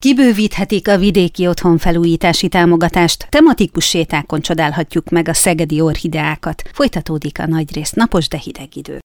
Kibővíthetik a vidéki otthonfelújítási támogatást, tematikus sétákon csodálhatjuk meg a szegedi orchideákat. Folytatódik a nagyrészt napos, de hideg idő.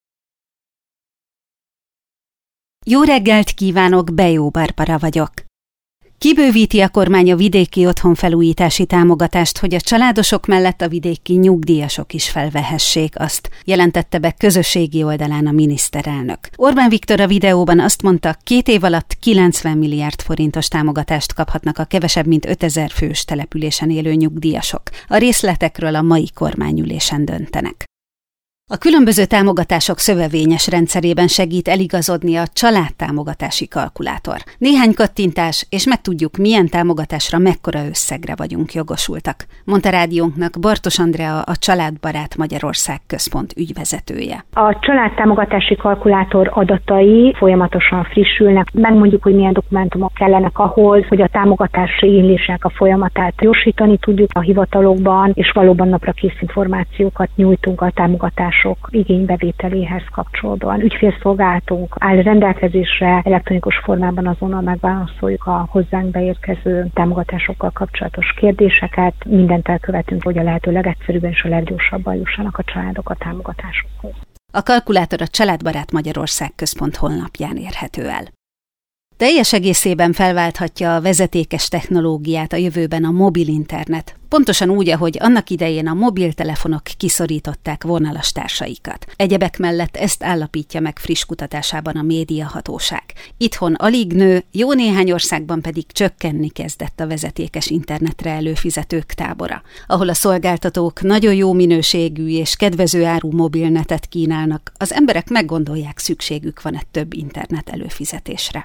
Jó reggelt kívánok, Bejó Barbara vagyok. Kibővíti a kormány a vidéki otthonfelújítási támogatást, hogy a családosok mellett a vidéki nyugdíjasok is felvehessék azt, jelentette be közösségi oldalán a miniszterelnök. Orbán Viktor a videóban azt mondta, 2 év alatt 90 milliárd forintos támogatást kaphatnak a kevesebb mint 5000 fős településen élő nyugdíjasok. A részletekről a mai kormányülésen döntenek. A különböző támogatások szövevényes rendszerében segít eligazodni a családtámogatási kalkulátor. Néhány kattintás, és megtudjuk, milyen támogatásra mekkora összegre vagyunk jogosultak, mondta rádiónknak Bartos Andrea, a Családbarát Magyarország Központ ügyvezetője. A családtámogatási kalkulátor adatai folyamatosan frissülnek. Megmondjuk, hogy milyen dokumentumok kellenek ahhoz, hogy a támogatási igénylések a folyamatát gyorsítani tudjuk a hivatalokban, és valóban napra kész információkat nyújtunk a támogatás igénybevételéhez kapcsolódóan. Ügyfélszolgálatunk áll rendelkezésre, elektronikus formában azonnal megválaszoljuk a hozzánk beérkező támogatásokkal kapcsolatos kérdéseket. Mindent elkövetünk, hogy a lehető legegyszerűbben és a leggyorsabban jussanak a családok a támogatásokhoz. A kalkulátor a Családbarát Magyarország Központ honlapján érhető el. Teljes egészében felválthatja a vezetékes technológiát a jövőben a mobil internet, pontosan úgy, ahogy annak idején a mobiltelefonok kiszorították vonalastársaikat. Egyebek mellett ezt állapítja meg friss kutatásában a médiahatóság. Itthon alig nő, jó néhány országban pedig csökkenni kezdett a vezetékes internetre előfizetők tábora, ahol a szolgáltatók nagyon jó minőségű és kedvező áru mobilnetet kínálnak, az emberek meggondolják, szükségük van-e több internet előfizetésre.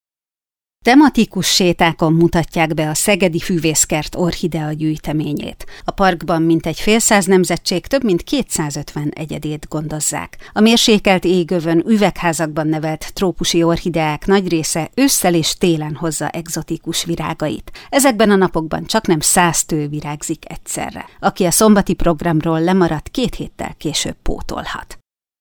Tematikus sétákon mutatják be a Szegedi Füvészkert orchidea gyűjteményét. A parkban mintegy fél száz nemzetség több mint 250 egyedét gondozzák. A mérsékelt égövön üvegházakban nevelt trópusi orchideák nagy része ősszel és télen hozza egzotikus virágait. Ezekben a napokban csaknem 100 tő virágzik egyszerre. Aki a szombati programról lemaradt, 2 héttel később pótolhat.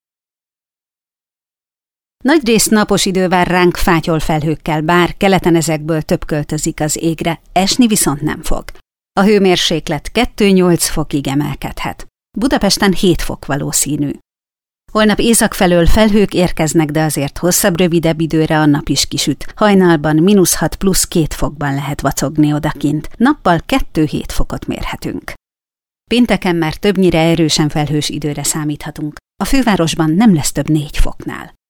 Nagyrészt napos idő vár ránk fátyolfelhőkkel, bár keleten ezekből több költözik az égre, esni viszont nem fog. A hőmérséklet 2-8 fokig emelkedhet. Budapesten 7 fok valószínű. Holnap észak felől felhők érkeznek, de azért hosszabb, rövidebb időre a nap is kisüt. Hajnalban -6 plusz 2 fokban lehet vacogni odakint. Nappal 2-7 fokot mérhetünk. Pénteken már többnyire erősen felhős időre számíthatunk. A fővárosban nem lesz több 4 foknál.